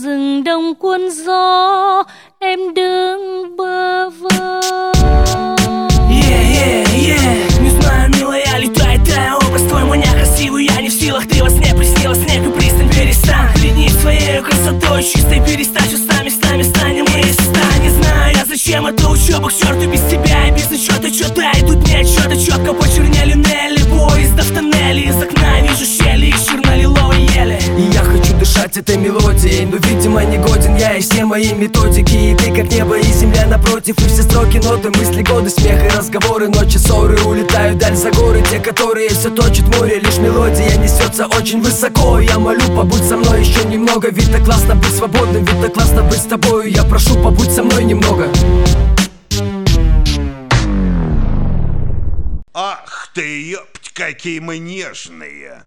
rừng đông cuốn gió, em đứng bơ vơ. Не знаю, милая, летает твоя образ, твой маня красивый, я не в силах, ты во сне приснилась, снег и пристань, перестань пленить своей красотой чистой, перестань устами, станем мы ста. Не знаю я, зачем эта учеба, к черту без тебя и без учета, что-то идут мне отчеты, четко почернели Нелли, поезда в тоннеле, из окна вижу щели, из черно-лиловой ели. И я хочу дышать этой мелодией, но, видимо, не годен я и все мои методики. И ты как небо, и земля напротив, и все строки, ноты, мысли, годы, смех и разговоры, ночи, ссоры, улетают даль за горы, те, которые все точат море. Лишь мелодия несется очень высоко. Я молю, побудь со мной еще немного, ведь так классно быть свободным, ведь так классно быть с тобою. Я прошу, побудь со мной немного. Ах ты, ёпть, какие мы нежные!